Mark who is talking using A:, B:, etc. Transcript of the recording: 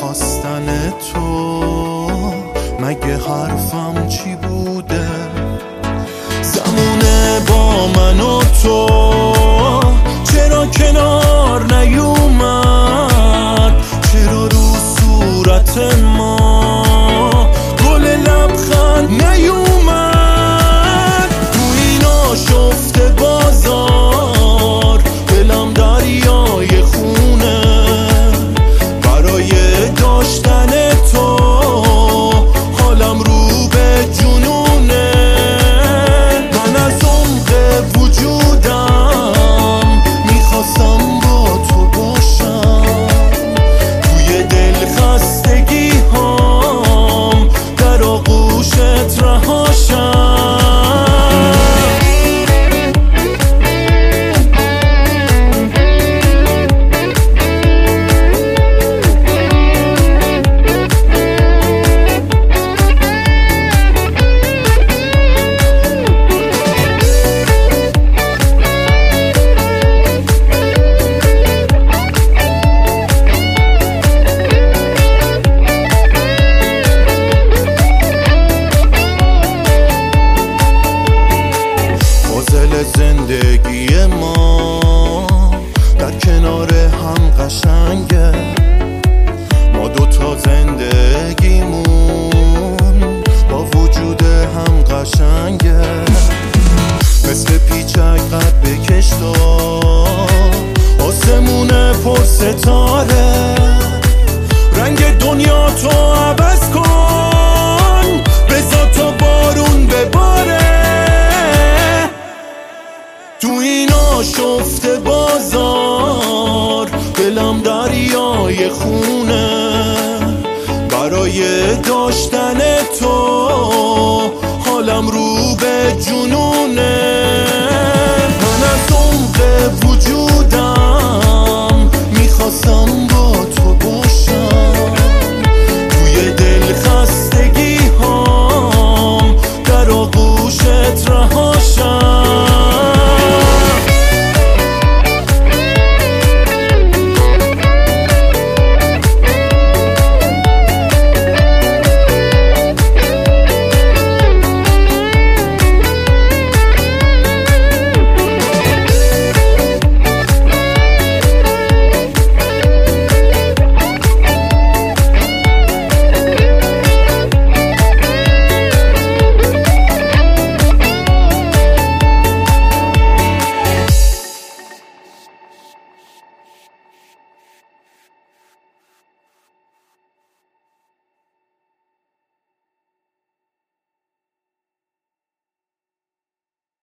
A: خواستن تو مگه حرفم چی بوده؟ زمونه با من و تو چرا کنار نیومد؟ چرا رو صورت ما گل لبخند نیومد؟ تو این آشفته بازار دلم دریای خونه برای داشتن تو، حالم رو به جنونه. من از عمق وجودم میخواستم با تو باشم، توی دل خستگی هام در آغوشت رهاشم. زندگی ما در کنار هم قشنگه، ما دوتا زندگیمون با وجود هم قشنگه. مثل پیچک قد بکش تو آسمون پر ستاره، رنگ دنیا تو عوض کن بذار تا بارون بباره. تو این آشفته بازار دلم دریای خونه برای داشتن تو، حالم رو به جنونه.